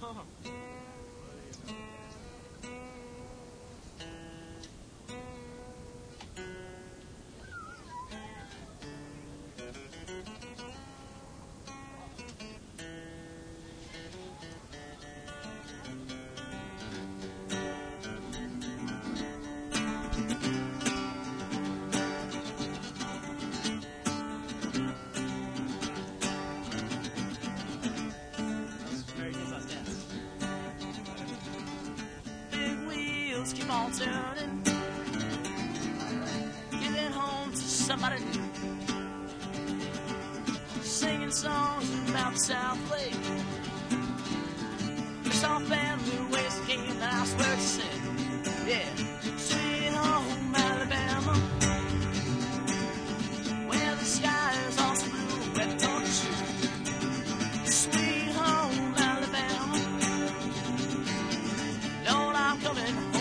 Keep on turning, getting home to somebody new, singing songs about the South Lake. It's all family ways the game, and I swear to sing, yeah, sweet home Alabama, where the sky is all blue and dark true. Sweet home Alabama, Lord, I'm coming home.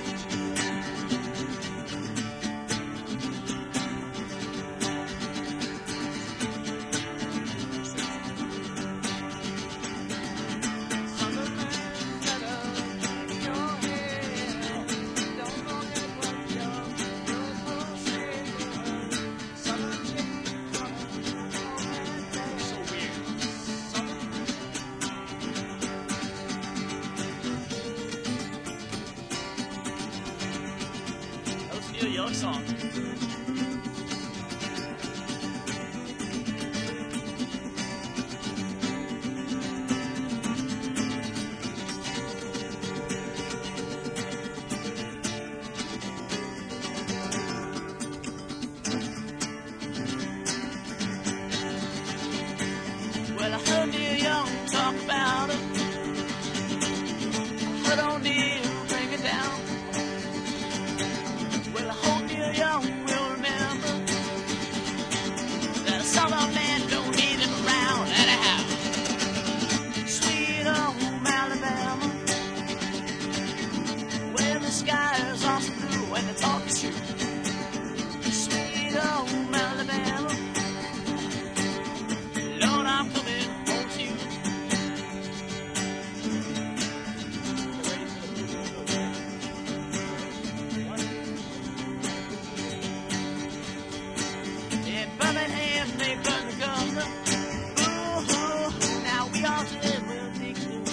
Your song. Well, I heard Neil Young talk about it. I heard O'Neill bring it down. Young will remember that a Southern man don't need him around anyhow. Sweet home Alabama, where the sky is also blue and the talk is true. Sweet home Alabama, Lord, I'm coming home to you. Birmingham, they burn the governor. Ooh, now we all live with big news.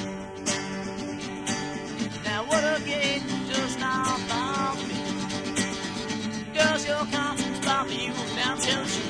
Now what a gate does not bother me. Does your conscience bother you? Now tell us.